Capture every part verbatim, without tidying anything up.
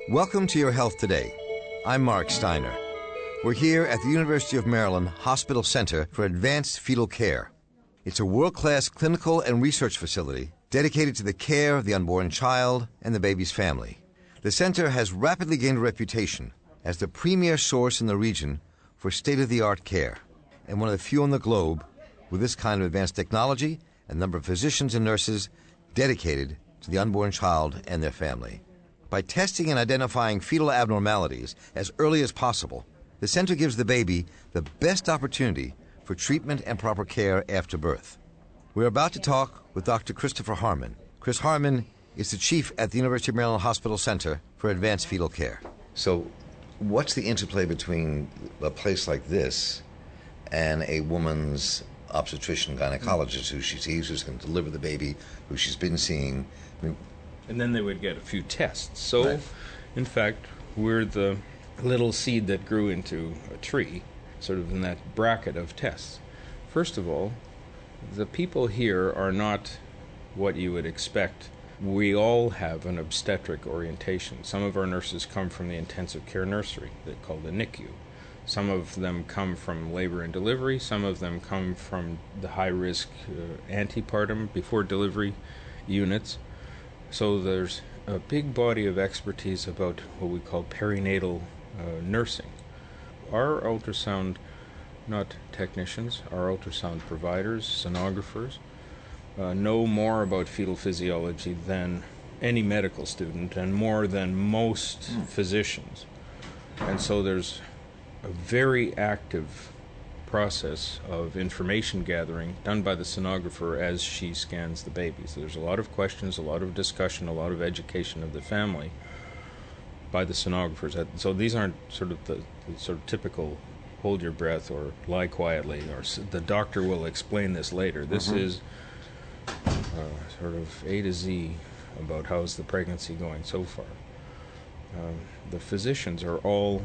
Welcome to Your Health Today. I'm Mark Steiner. We're here at the University of Maryland Hospital Center for Advanced Fetal Care. It's a world-class clinical and research facility dedicated to the care of the unborn child and the baby's family. The center has rapidly gained a reputation as the premier source in the region for state-of-the-art care, and one of the few on the globe with this kind of advanced technology and number of physicians and nurses dedicated to the unborn child and their family. By testing and identifying fetal abnormalities as early as possible, the center gives the baby the best opportunity for treatment and proper care after birth. We're about to talk with Doctor Christopher Harmon. Chris Harmon is the chief at the University of Maryland Hospital Center for Advanced Fetal Care. So what's the interplay between a place like this and a woman's obstetrician gynecologist who she sees, who's going to deliver the baby, who she's been seeing? I mean, and then they would get a few tests. So, right. In fact, we're the little seed that grew into a tree, sort of in that bracket of tests. First of all, the people here are not what you would expect. We all have an obstetric orientation. Some of our nurses come from the intensive care nursery, they call the N I C U. Some of them come from labor and delivery. Some of them come from the high-risk uh, antepartum, before delivery units. So there's a big body of expertise about what we call perinatal uh, nursing. Our ultrasound, not technicians, our ultrasound providers, sonographers, uh, know more about fetal physiology than any medical student and more than most mm. physicians. And so there's a very active process of information gathering done by the sonographer as she scans the baby. So there's a lot of questions, a lot of discussion, a lot of education of the family by the sonographers. So these aren't sort of the, the sort of typical hold your breath or lie quietly or the doctor will explain this later. This mm-hmm. is uh, sort of A to Z about how's the pregnancy going so far. Um, the physicians are all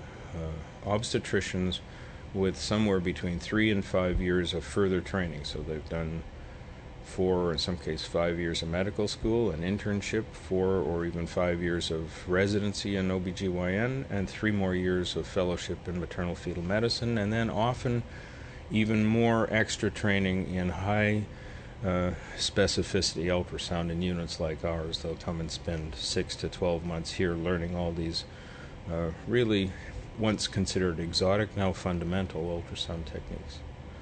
uh, obstetricians with somewhere between three and five years of further training. So they've done four, or in some cases five years of medical school, an internship, four or even five years of residency in O B G Y N, and three more years of fellowship in maternal fetal medicine, and then often even more extra training in high uh, specificity ultrasound in units like ours. They'll come and spend six to twelve months here learning all these uh, really once considered exotic, now fundamental ultrasound techniques.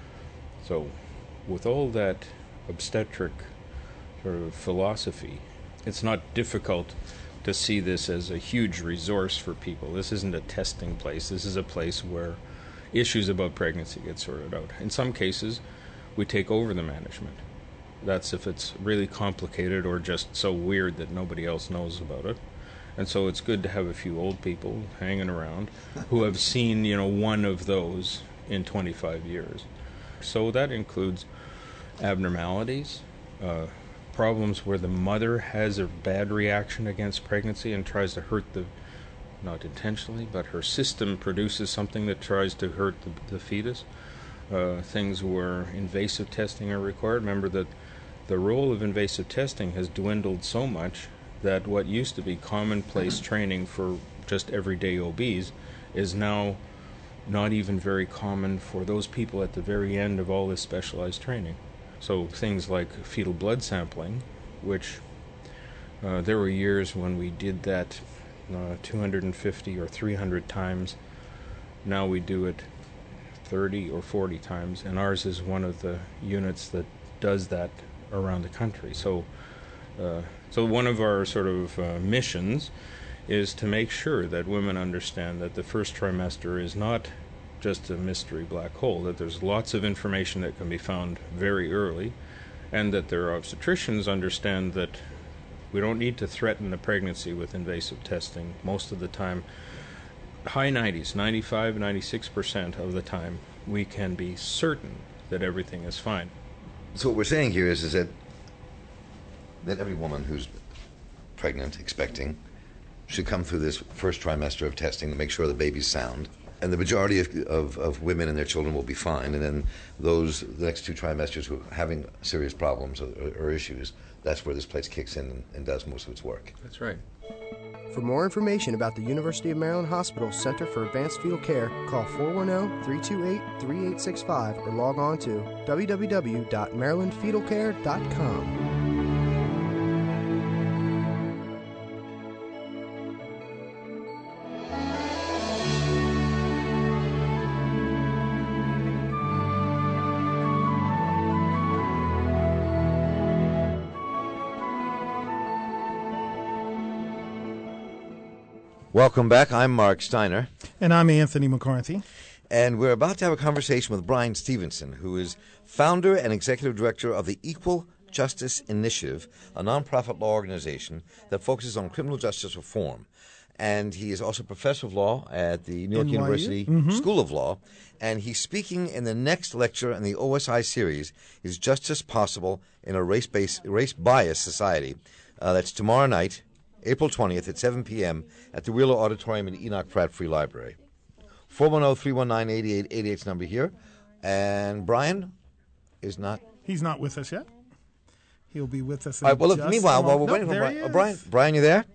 So with all that obstetric sort of philosophy, it's not difficult to see this as a huge resource for people. This isn't a testing place. This is a place where issues about pregnancy get sorted out. In some cases, we take over the management. That's if it's really complicated or just so weird that nobody else knows about it. And so it's good to have a few old people hanging around who have seen, you know, one of those in twenty-five years. So that includes abnormalities, uh, problems where the mother has a bad reaction against pregnancy and tries to hurt the, not intentionally, but her system produces something that tries to hurt the, the fetus. Uh, things where invasive testing are required. Remember that the role of invasive testing has dwindled so much that what used to be commonplace training for just everyday O Bs is now not even very common for those people at the very end of all this specialized training. So things like fetal blood sampling, which uh, there were years when we did that uh, two hundred fifty or three hundred times. Now we do it thirty or forty times, and ours is one of the units that does that around the country. So uh, so one of our sort of uh, missions is to make sure that women understand that the first trimester is not just a mystery black hole, that there's lots of information that can be found very early, and that their obstetricians understand that we don't need to threaten the pregnancy with invasive testing. Most of the time, high nineties, ninety-five, ninety-six percent of the time, we can be certain that everything is fine. So what we're saying here is, is that that every woman who's pregnant, expecting, should come through this first trimester of testing to make sure the baby's sound. And the majority of, of, of women and their children will be fine. And then those, the next two trimesters who are having serious problems or, or issues, that's where this place kicks in and, and does most of its work. That's right. For more information about the University of Maryland Hospital Center for Advanced Fetal Care, call four one zero, three two eight, three eight six five or log on to w w w dot maryland fetal care dot com. Welcome back. I'm Mark Steiner. And I'm Anthony McCarthy. And we're about to have a conversation with Brian Stevenson, who is founder and executive director of the Equal Justice Initiative, a nonprofit law organization that focuses on criminal justice reform. And he is also professor of law at the New York N Y U? University Mm-hmm. School of Law. And he's speaking in the next lecture in the O S I series, Is Justice Possible in a Race-Based, Race-Biased Society? Uh, that's tomorrow night, April twentieth at seven p.m. at the Wheeler Auditorium in Enoch Pratt Free Library. four one zero, three one nine, eight eight eight eight is number here. And Brian is not... He's not with us yet. He'll be with us in All right, well, look, just meanwhile, a while we're moment. waiting No, for there Brian, he uh, Brian, is. Brian, you there?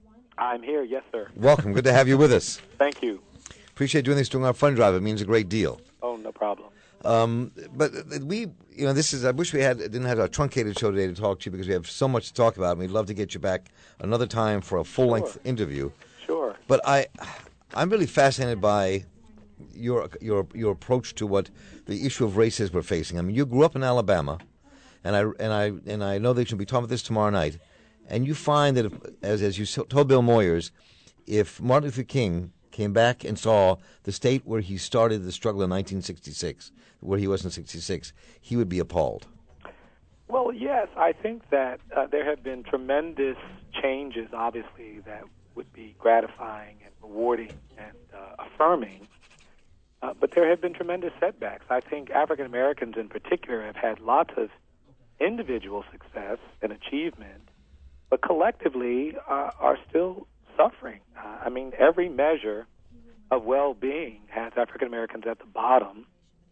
I'm here, yes, sir. Welcome. Good to have you with us. Thank you. Appreciate doing this during our fund drive. It means a great deal. Oh, no problem. Um, but we, you know, this is, I wish we had didn't have a truncated show today to talk to you because we have so much to talk about, and we'd love to get you back another time for a full-length Sure. interview. Sure. But I, I'm really fascinated by your your your approach to what the issue of race is we're facing. I mean, you grew up in Alabama, and I and I and I know that you'll be talking about this tomorrow night, and you find that if, as as you so- told Bill Moyers, if Martin Luther King came back and saw the state where he started the struggle in nineteen sixty-six, where he was in sixty-six, he would be appalled. Well, yes, I think that uh, there have been tremendous changes, obviously, that would be gratifying and rewarding and uh, affirming. Uh, but there have been tremendous setbacks. I think African Americans in particular have had lots of individual success and achievement, but collectively uh, are still suffering. Uh, I mean, every measure of well-being has African Americans at the bottom: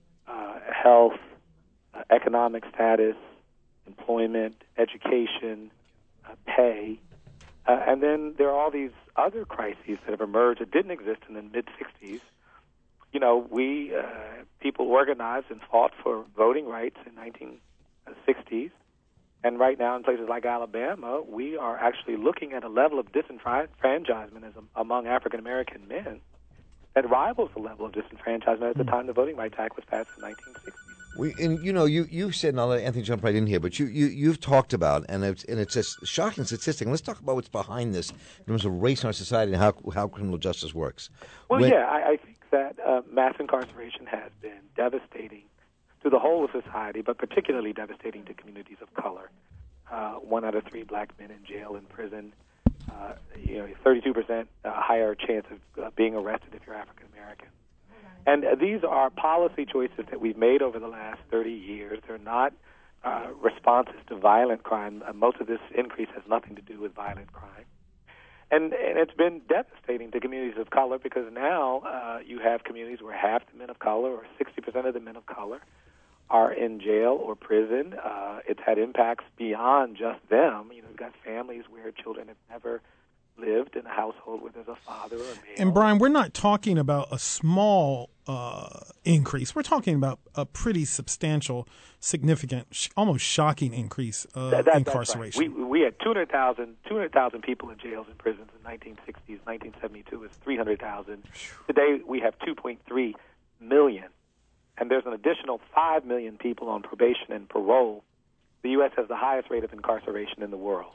uh, health, uh, economic status, employment, education, uh, pay. Uh, and then there are all these other crises that have emerged that didn't exist in the mid-sixties. You know, we, uh, people organized and fought for voting rights in nineteen sixties. And right now in places like Alabama, we are actually looking at a level of disenfranchisement as a, among African-American men that rivals the level of disenfranchisement at the time the Voting Rights Act was passed in nineteen sixty. We, and you know, you you said, and I'll let Anthony jump right in here, but you, you you've talked about, and it's and it's a shocking statistic. And let's talk about what's behind this in terms of race in our society and how how criminal justice works. Well, When- yeah, I, I think that uh, mass incarceration has been devastating to the whole of society, but particularly devastating to communities of color. Uh, one out of three black men in jail, in prison. Uh, you know, thirty-two percent uh, higher chance of uh, being arrested if you're African American. And uh, these are policy choices that we've made over the last thirty years. They're not uh, responses to violent crime. Uh, most of this increase has nothing to do with violent crime. And, and it's been devastating to communities of color because now uh, you have communities where half the men of color or sixty percent of the men of color are in jail or prison. Uh, it's had impacts beyond just them. You know, you've got families where children have never lived in a household where there's a father or a male. And Brian, we're not talking about a small uh, increase. We're talking about a pretty substantial, significant, sh- almost shocking increase of That- that- incarceration. That's right. We, we had two hundred thousand two hundred thousand people in jails and prisons in nineteen sixties. nineteen seventy-two was three hundred thousand. Today we have two point three million. And there's an additional five million people on probation and parole. The U S has the highest rate of incarceration in the world.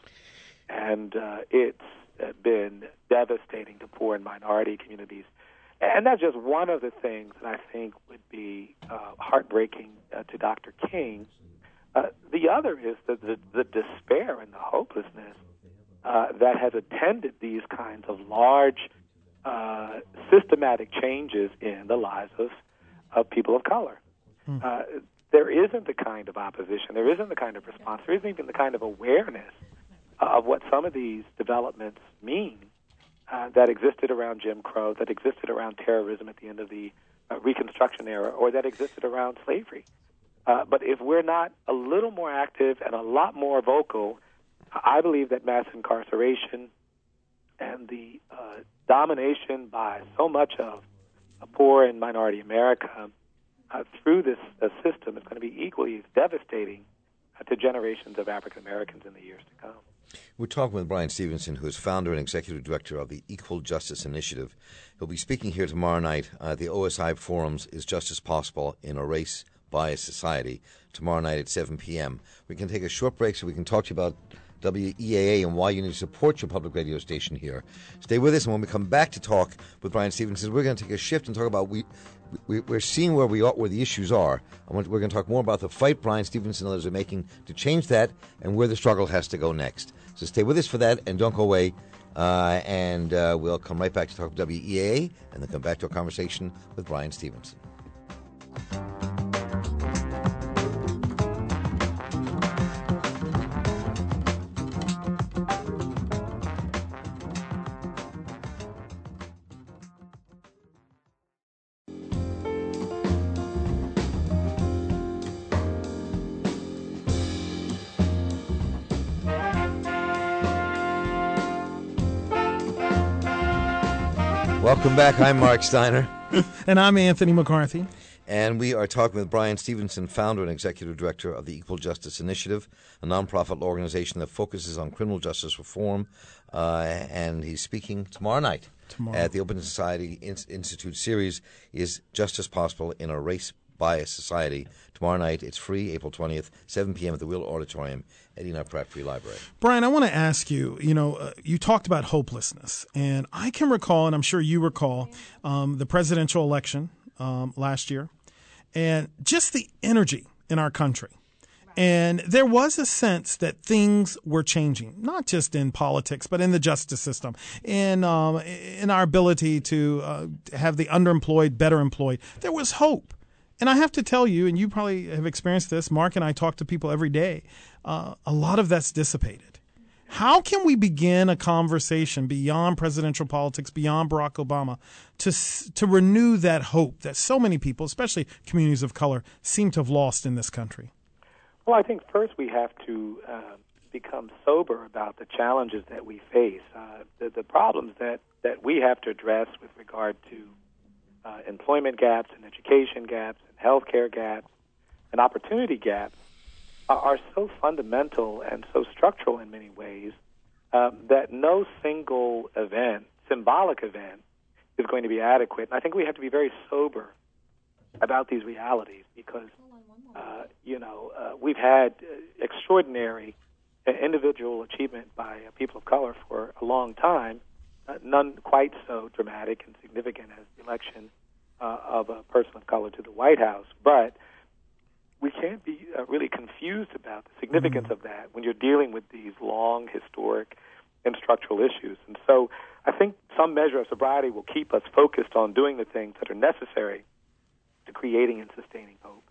And uh, it's been devastating to poor and minority communities. And that's just one of the things that I think would be uh, heartbreaking uh, to Doctor King. Uh, the other is the, the, the despair and the hopelessness uh, that has attended these kinds of large, uh, systematic changes in the lives of, of people of color. Hmm. Uh, there isn't the kind of opposition, there isn't the kind of response, there isn't even the kind of awareness of what some of these developments mean uh, that existed around Jim Crow, that existed around terrorism at the end of the uh, Reconstruction era, or that existed around slavery. Uh, but if we're not a little more active and a lot more vocal, I believe that mass incarceration and the uh, domination by so much of uh, poor and minority America uh, through this uh, system is going to be equally as devastating uh, to generations of African Americans in the years to come. We're talking with Bryan Stevenson, who is founder and executive director of the Equal Justice Initiative. He'll be speaking here tomorrow night at the O S I Forum's Is Justice Possible in a Race Biased Society, tomorrow night at seven p.m. We can take a short break so we can talk to you about W E A A and why you need to support your public radio station here. Stay with us, and when we come back to talk with Bryan Stevenson, we're going to take a shift and talk about we, we we're seeing where we are, where the issues are. I want, we're going to talk more about the fight Bryan Stevenson and others are making to change that, and where the struggle has to go next. So stay with us for that, and don't go away. Uh, and uh, we'll come right back to talk W E A A, and then come back to a conversation with Bryan Stevenson. Welcome back. I'm Mark Steiner. And I'm Anthony McCarthy. And we are talking with Bryan Stevenson, founder and executive director of the Equal Justice Initiative, a nonprofit organization that focuses on criminal justice reform. Uh, and he's speaking tomorrow night tomorrow. at the Open Society Institute series, Is Justice Possible in a Race Biased Society? Tomorrow night, it's free, April twentieth, seven p.m. at the Wheeler Auditorium at Enoch Pratt Free Library. Bryan, I want to ask you, you know, uh, you talked about hopelessness, and I can recall, and I'm sure you recall, um, the presidential election um, last year, and just the energy in our country. And there was a sense that things were changing, not just in politics, but in the justice system, in um, in our ability to uh, have the underemployed better employed. There was hope. And I have to tell you, and you probably have experienced this, Mark and I talk to people every day, uh, a lot of that's dissipated. How can we begin a conversation beyond presidential politics, beyond Barack Obama, to to renew that hope that so many people, especially communities of color, seem to have lost in this country? Well, I think first we have to uh, become sober about the challenges that we face, uh, the, the problems that, that we have to address with regard to uh, employment gaps and education gaps and healthcare gaps and opportunity gaps are, are so fundamental and so structural in many ways um, that no single event, symbolic event, is going to be adequate. And I think we have to be very sober about these realities because Uh, you know, uh, we've had uh, extraordinary uh, individual achievement by uh, people of color for a long time, uh, none quite so dramatic and significant as the election uh, of a person of color to the White House. But we can't be uh, really confused about the significance mm-hmm. of that when you're dealing with these long, historic, and structural issues. And so I think some measure of sobriety will keep us focused on doing the things that are necessary to creating and sustaining hope.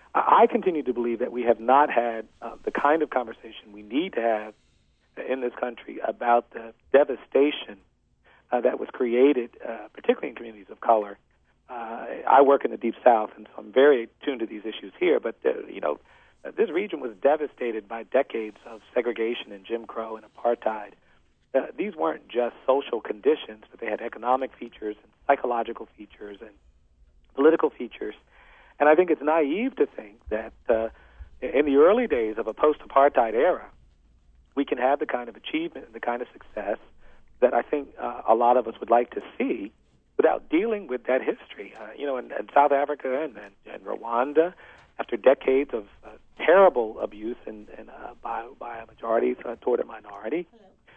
I continue to believe that we have not had uh, the kind of conversation we need to have in this country about the devastation uh, that was created, uh, particularly in communities of color. Uh, I work in the Deep South, and so I'm very attuned to these issues here. But, uh, you know, uh, this region was devastated by decades of segregation and Jim Crow and apartheid. Uh, these weren't just social conditions, but they had economic features and psychological features and political features. And I think it's naive to think that uh, in the early days of a post-apartheid era, we can have the kind of achievement and the kind of success that I think uh, a lot of us would like to see without dealing with that history. Uh, you know, in, in South Africa and, and, and Rwanda, after decades of uh, terrible abuse and, and, uh, by, by a majority uh, toward a minority,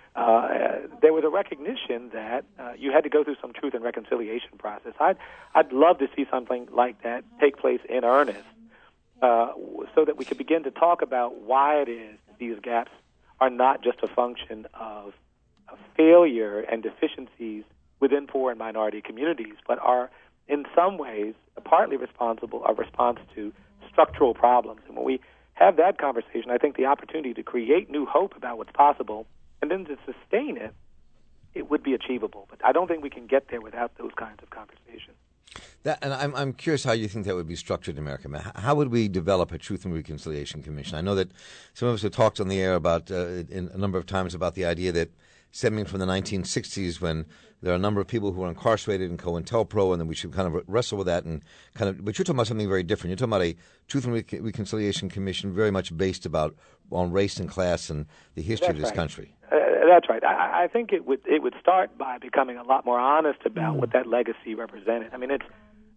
Uh, there was a recognition that uh, you had to go through some truth and reconciliation process. I'd, I'd love to see something like that take place in earnest uh, so that we could begin to talk about why it is these gaps are not just a function of, of failure and deficiencies within poor and minority communities, but are in some ways partly responsible, a response to structural problems. And when we have that conversation, I think the opportunity to create new hope about what's possible and then to sustain it, it would be achievable. But I don't think we can get there without those kinds of conversations. That, and I'm, I'm curious how you think that would be structured in America. How would we develop a Truth and Reconciliation Commission? I know that some of us have talked on the air about uh, in a number of times about the idea that stemming from the nineteen sixties when there are a number of people who are incarcerated in COINTELPRO, and then we should kind of wrestle with that and kind of. But you're talking about something very different. You're talking about a Truth and Re- Reconciliation Commission very much based about on race and class and the history That's of this right. country. Uh, that's right. I, I think it would it would start by becoming a lot more honest about Mm. what that legacy represented. I mean, it's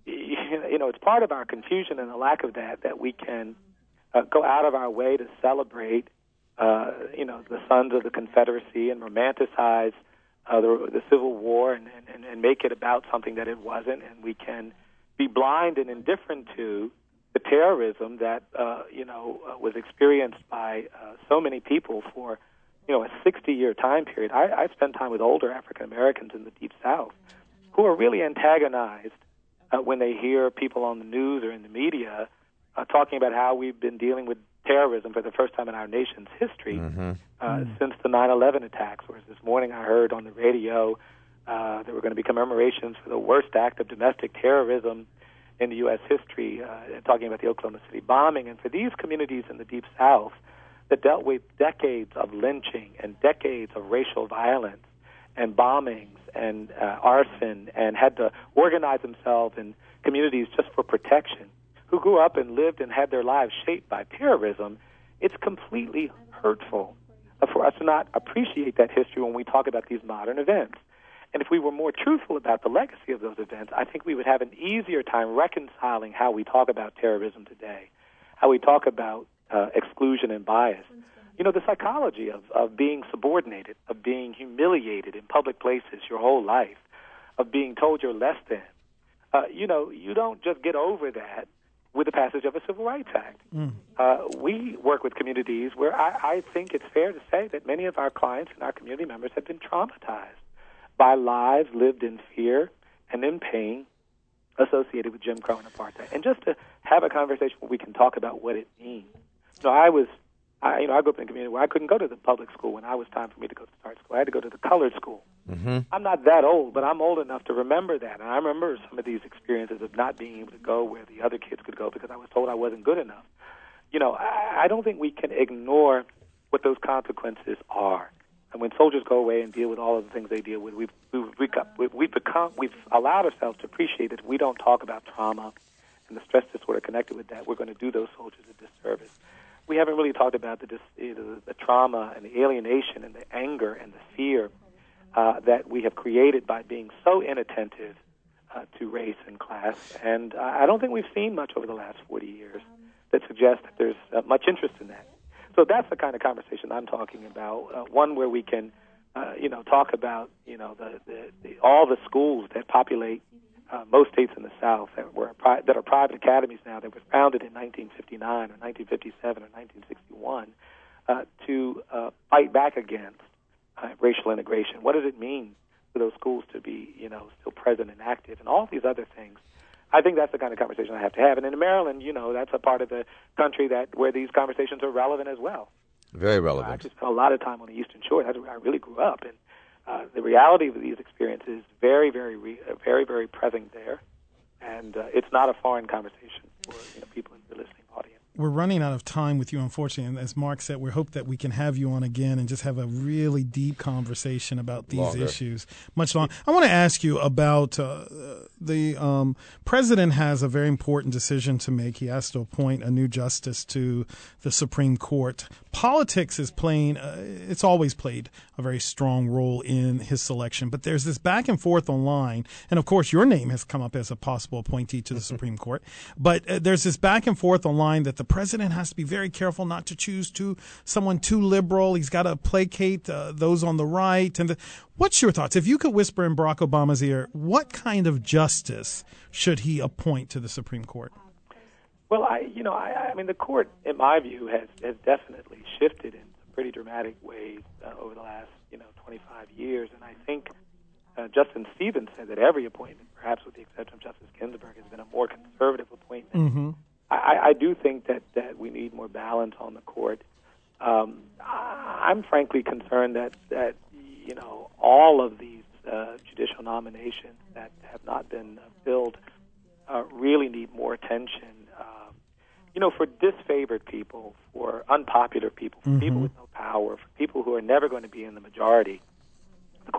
you know, it's part of our confusion and the lack of that that we can uh, go out of our way to celebrate, uh, you know, the sons of the Confederacy and romanticize uh, the, the Civil War and, and, and make it about something that it wasn't, and we can be blind and indifferent to the terrorism that uh, you know uh, was experienced by uh, so many people for you know a sixty-year time period. I, I spent time with older African Americans in the Deep South who are really antagonized uh, when they hear people on the news or in the media uh, talking about how we've been dealing with terrorism for the first time in our nation's history Mm-hmm. uh, Mm. since the nine eleven attacks. Whereas this morning I heard on the radio uh, there were going to be commemorations for the worst act of domestic terrorism in the U S history, uh, talking about the Oklahoma City bombing. And for these communities in the Deep South that dealt with decades of lynching and decades of racial violence and bombings and uh, arson and had to organize themselves in communities just for protection, who grew up and lived and had their lives shaped by terrorism, it's completely hurtful for us to not appreciate that history when we talk about these modern events. And if we were more truthful about the legacy of those events, I think we would have an easier time reconciling how we talk about terrorism today, how we talk about uh, exclusion and bias. You know, the psychology of, of being subordinated, of being humiliated in public places your whole life, of being told you're less than. Uh, you know, you don't just get over that with the passage of a Civil Rights Act. Mm. Uh, we work with communities where I, I think it's fair to say that many of our clients and our community members have been traumatized by lives lived in fear and in pain associated with Jim Crow and apartheid. And just to have a conversation where we can talk about what it means. So I was, I, you know, I grew up in a community where I couldn't go to the public school when I was time for me to go to start school. I had to go to the colored school. Mm-hmm. I'm not that old, but I'm old enough to remember that. And I remember some of these experiences of not being able to go where the other kids could go because I was told I wasn't good enough. You know, I, I don't think we can ignore what those consequences are. And when soldiers go away and deal with all of the things they deal with, we've we've, we've, got, we've become we've allowed ourselves to appreciate that if we don't talk about trauma and the stress disorder connected with that, we're going to do those soldiers a disservice. We haven't really talked about the dis, you know, the trauma and the alienation and the anger and the fear uh, that we have created by being so inattentive uh, to race and class. And uh, I don't think we've seen much over the last forty years that suggests that there's uh, much interest in that. So that's the kind of conversation I'm talking about, uh, one where we can, uh, you know, talk about, you know, the, the, the all the schools that populate uh, most states in the South that were pri- that are private academies now that were founded in nineteen fifty-nine or nineteen fifty-seven or nineteen sixty-one uh, to uh, fight back against uh, racial integration. What does it mean for those schools to be, you know, still present and active, and all these other things? I think that's the kind of conversation I have to have. And in Maryland, you know, that's a part of the country that where these conversations are relevant as well. Very I relevant. actually spent a lot of time on the Eastern Shore. That's where I really grew up. And uh, the reality of these experiences is very, very, re- uh, very, very present there. And uh, it's not a foreign conversation for you know, people in the listening audience. We're running out of time with you, unfortunately. And as Mark said, we hope that we can have you on again and just have a really deep conversation about these Longer. issues. Much longer. I want to ask you about uh, the um, president has a very important decision to make. He has to appoint a new justice to the Supreme Court. Politics is playing, uh, it's always played a very strong role in his selection. But there's this back and forth online. And of course, your name has come up as a possible appointee to the Supreme Court. But uh, there's this back and forth online that the president has to be very careful not to choose too, someone too liberal. He's got to placate uh, those on the right. And the, what's your thoughts? If you could whisper in Barack Obama's ear, what kind of justice should he appoint to the Supreme Court? Well, I, you know, I, I mean, the court, in my view, has, has definitely shifted in some pretty dramatic ways uh, over the last, you know, twenty-five years. And I think uh, Justice Stevens said that every appointment, perhaps with the exception of Justice Ginsburg, has been a more conservative appointment. Mm-hmm. I, I do think that, that we need more balance on the court. Um, I'm frankly concerned that, that, you know, all of these uh, judicial nominations that have not been uh, filled uh, really need more attention. Um, you know, for disfavored people, for unpopular people, for Mm-hmm. people with no power, for people who are never going to be in the majority,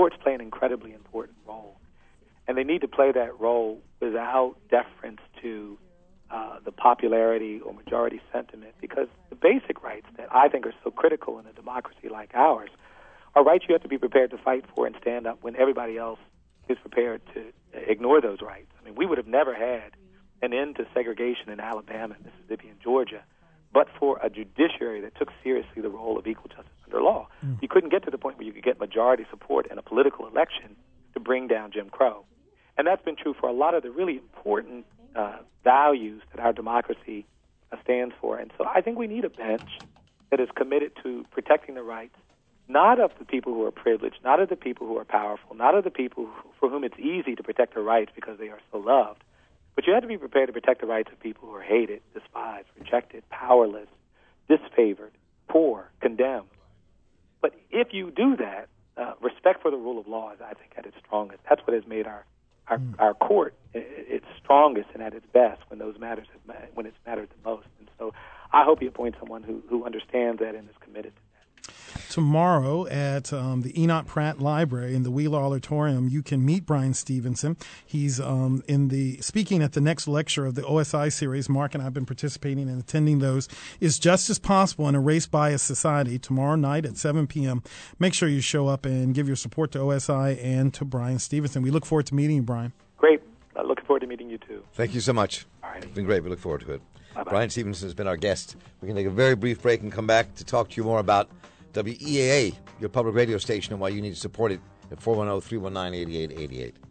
courts play an incredibly important role. And they need to play that role without deference to uh, the popularity or majority sentiment, because the basic rights that I think are so critical in a democracy like ours are rights you have to be prepared to fight for and stand up when everybody else is prepared to ignore those rights. I mean, we would have never had an end to segregation in Alabama, Mississippi, and Georgia, but for a judiciary that took seriously the role of equal justice under law. Mm. You couldn't get to the point where you could get majority support in a political election to bring down Jim Crow. And that's been true for a lot of the really important uh, values that our democracy uh, stands for. And so I think we need a bench that is committed to protecting the rights, not of the people who are privileged, not of the people who are powerful, not of the people who, for whom it's easy to protect their rights because they are so loved. But you have to be prepared to protect the rights of people who are hated, despised, rejected, powerless, disfavored, poor, condemned. But if you do that, uh, respect for the rule of law is, I think, at its strongest. That's what has made our our, mm. our court its strongest and at its best when those matters have, when it's mattered the most. And so, I hope you appoint someone who who understands that and is committed to that. Tomorrow at um, the Enoch Pratt Library in the Wheeler Auditorium, you can meet Bryan Stevenson. He's um, in the speaking at the next lecture of the O S I series. Mark and I have been participating and attending those. Is Justice Possible in a Race-Biased Society? Tomorrow night at seven p.m. Make sure you show up and give your support to O S I and to Bryan Stevenson. We look forward to meeting you, Bryan. Great. Uh, looking forward to meeting you, too. Thank you so much. All right. It's been great. We look forward to it. Bye-bye. Bryan Stevenson has been our guest. We can take a very brief break and come back to talk to you more about W E A A, your public radio station, and why you need to support it at four one zero, three one nine, eight eight eight eight.